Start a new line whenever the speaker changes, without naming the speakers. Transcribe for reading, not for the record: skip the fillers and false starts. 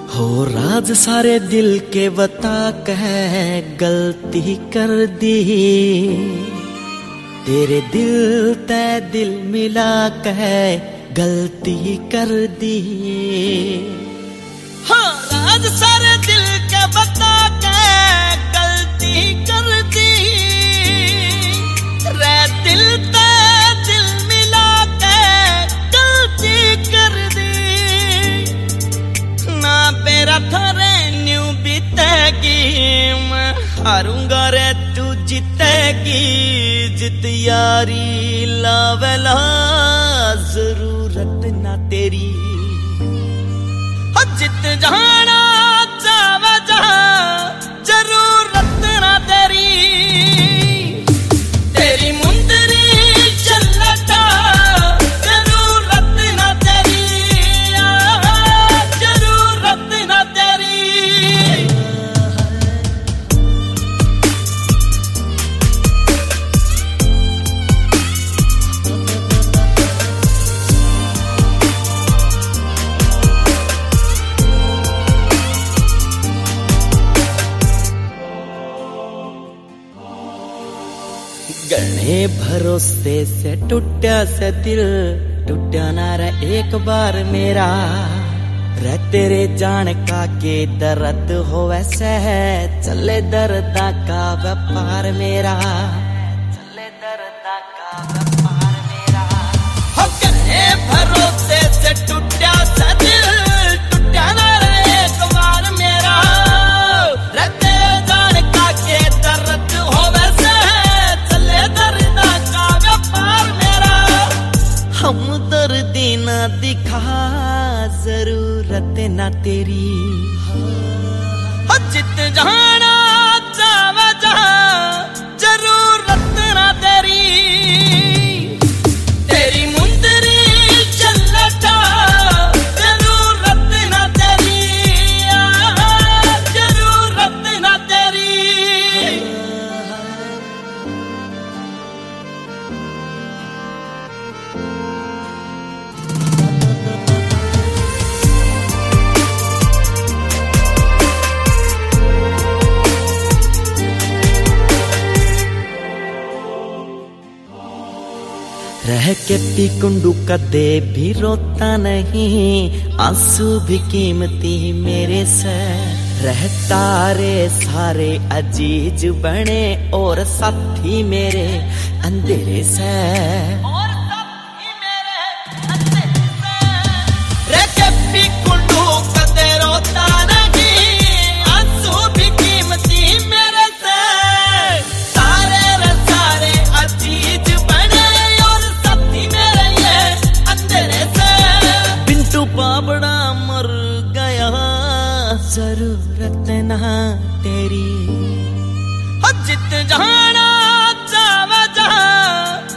हो राज सारे दिल के बता कह गलती कर दी, तेरे दिल ते दिल मिला कह गलती कर दी। हाँ राज सारे दिल के बता कह गलती कर दी, रे दिल ते दिल मिला कह गलती कर दी। ना मेरा थारे न्यू बीतेगी, मैं हारूंगा रे तू जीतेगी। जित यारी लावेला जरूरत ना तेरी, जित जाना जावे जहां जरूरत ना तेरी। तेरी मुंदरी चलता जरूरत ना तेरी, जरूरत ना तेरी। गणे भरोसे से टूटा से दिल, टूटा ना रे एक बार मेरा। रे तेरे जान का के दर्द हो वैसे है, चले दर्दा का व्यापार मेरा, चले दर्दा का व्यापार मेरा। हो गणे भरोसे से टूटा से दिल, टूटा ना रे एक बार मेरा। रे तेरे जान का के दर्द हो वैसे हमदर्दी ना दिखा जरूरत ना तेरी। जित जाना जावे जहां जरूरत ना तेरी। तेरी मुंदरी चलता जरूरत ना तेरी, जरूरत ना तेरी। रह के पी कुंडू कदे भी रोता नहीं, आंसू भी कीमती मेरे से। रहता रे सारे अजीज बने और साथी मेरे अंधेरे से, और साथी मेरे अंधेरे से। रह के पी कुंडू कदे रोता नहीं, आंसू भी कीमती मेरे से। सारे रे सारे अजीज बने बाबड़ा मर गया जरूरत ना तेरी। जित जाना जावे जहां